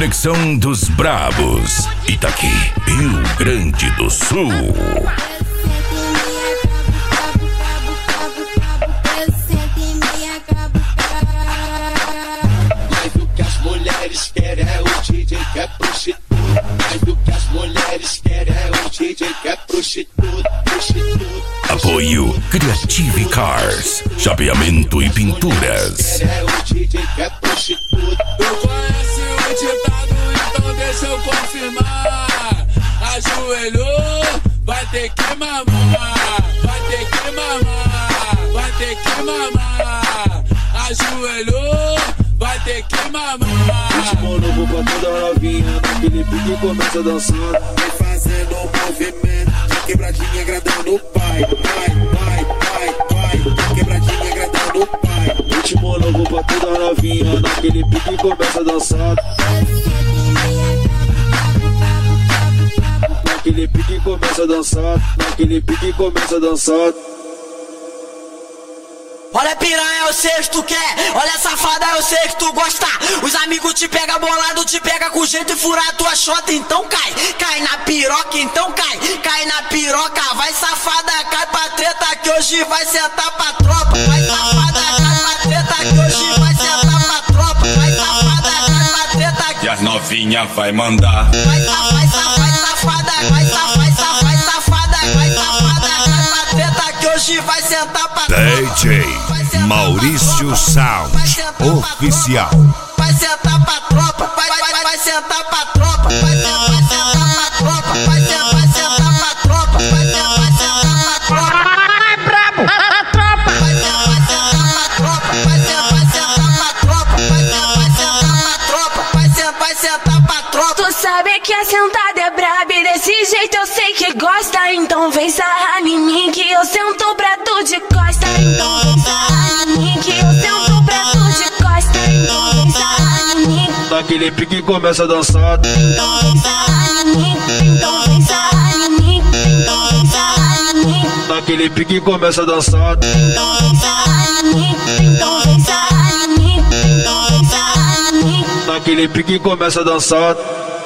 Conexão dos Brabos, Itaqui, Rio Grande do Sul. Mais do que as mulheres querem é o DJ que é prostituta. Mais do que as mulheres querem é o DJ que é prostituta. Apoio Creative Cars, chapeamento e pinturas. É o DJ que é prostituta. Tu conhece o ditado, então deixa eu confirmar. Ajoelhou, vai ter que mamar. Vai ter que mamar, vai ter que mamar. Ajoelhou, vai ter que mamar. Ritmo novo pra toda novinha, naquele pique começa dançando. Vem fazendo um movimento, de quebradinha agradando o pai. Vai, quebradinha agradando o pai. Ritmo novo pra toda novinha, naquele pique começa dançando. Naquele pique começa a dançar, naquele pique começa a dançar. Olha piranha, eu sei que tu quer. Olha safada, eu sei que tu gosta. Os amigos te pega bolado, te pega com jeito e fura a tua chota. Então cai, cai na piroca, então cai. Cai na piroca, vai safada, cai pra treta que hoje vai sentar pra tropa. Vai safada, cai pra treta que hoje vai sentar pra tropa. Vai safada, cai pra treta que... E as novinha vai mandar. Vai safada, vai safada, cai pra treta que hoje vai sentar pra tropa. DJ Maurício Sound Oficial. Vai sentar pra tropa, vai sentar pra tropa, vai sentar pra tropa, vai sentar pra tropa, vai sentar pra tropa. Ai, brabo, a tropa. Vai sentar pra tropa, vai sentar pra tropa, vai sentar pra tropa, vai sentar pra tropa. Tu sabe que a sentada é braba e desse jeito eu sei que gosta. Então vem sarrar em mim que eu sento pra tu de costa. Então vem sarrar em mim que eu sento pra tu de costa. Então vem sarrar em mim. Naquele pique começa a dançar. Então vem sarrar em mim. Então vem sarrar em mim. Então vem sarrar em mim. Naquele pique começa a dançar. Então vem sarrar em mim. Então vem sarrar em mim. Então vem sarrar em mim. Naquele pique começa a dançar.